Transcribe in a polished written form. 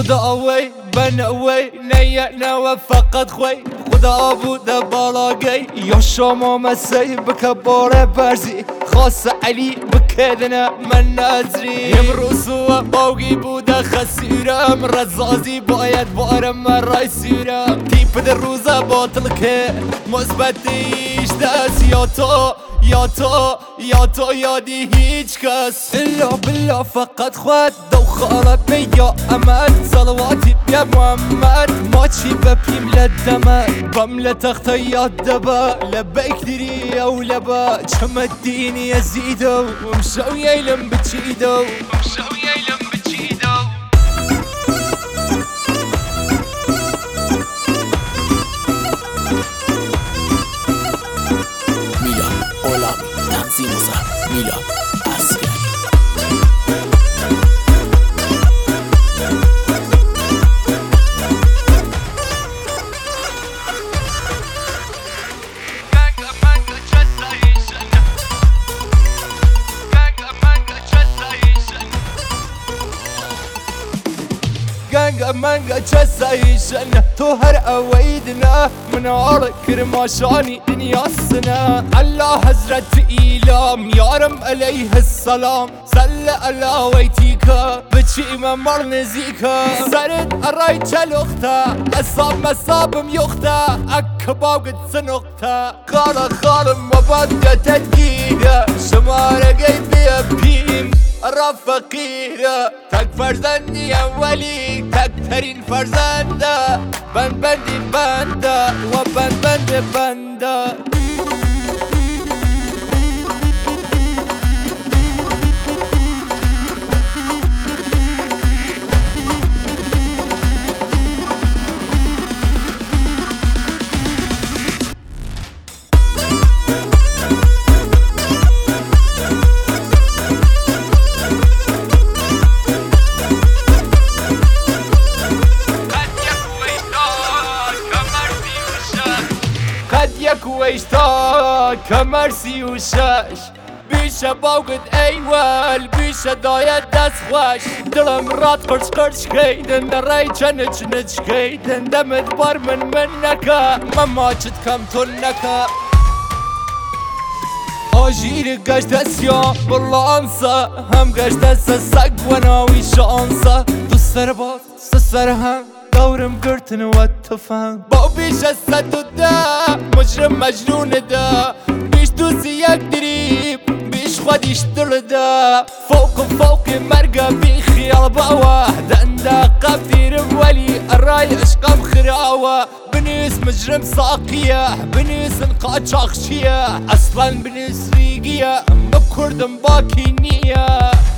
خدا وي بنا وي نينا فقط خوي خدا بود بالاقي يا شما مسي بكبار برزي خاص علي بكدنا من نازري امروز باقي بود خسيرم رزازي باید بارم رای سيرم تيب در روزا باطل که مثبتیش دست یا تو یادی هیچ کس الا بالله فقط خود دو خالت بیا امد صلواتي بیا محمد ما چی بپیم لدمد بملة تخت یاد دبا لبيك دري او لبا چم الدين يزيدو ومشو يلم بتشيدو تنظیم میلا عسکری گنگ منگا چسایشن تو هر اویدنا منار کرماشانی دنیاسنا الله حضرت ایلام یارم علیه السلام صل علی ویتیکا بچی ممر نزیکا سرد ارای چلوختا اصاب مصابم یختا اکباقت سنختا خالم مبادة تدگیره شماره گیبی بیم را فقیره تک فرزندی اولی تک ترین فرزنده بندی بنده و بنده كويشتا كمرسي وشاش بيشا باوقد ايوال بيشا دايت دست خوش دلم رات قرش كيدن راي جنج كيدن دمت بار منكا ماما جد كم تنكا آجير قشت اسيا بالله انسى هم قشت اسسق وناوي شانسى دو سربات سسرهم دورم قرتن واتفهم باو بيش السد دا مجرم مجنون دا بيش دوسي يقدريب بيش خديش دا فوق مرقة بخيال بواحد عندها قبدير ولي الراي اشقام خراوة بنيس مجرم ساقية بنيس نقاط شاخشية اصلا بنيس ريقية بكردم باكي نية